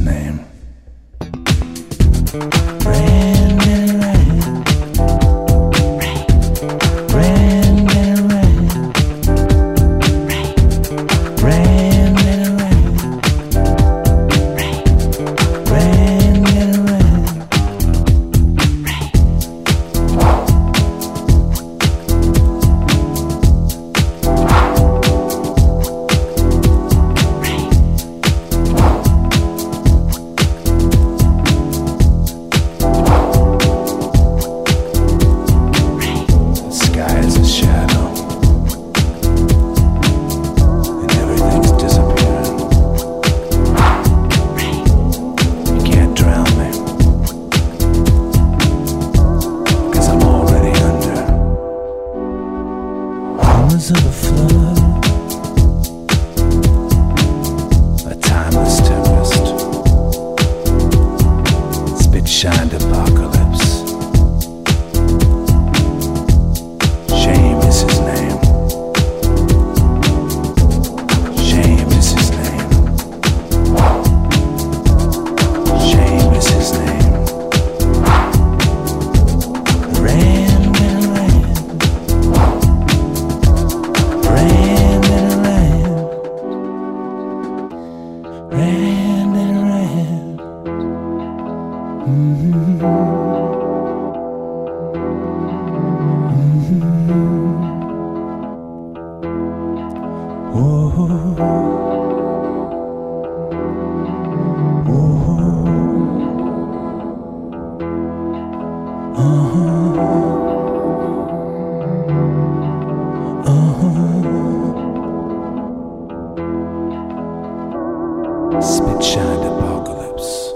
name. Rain, rain, rain. Rain, rain, rain. Rain, rain, rain. Rain, rain, rain. Of a flood, a timeless tempest, spit shined apocalypse. Shame is his name. Shame is his name. Shame is his name. Rain, rain, rain. Rain and rain, rain and rain. Mm-hmm. Mm-hmm. Oh, oh, Spit shined apocalypse.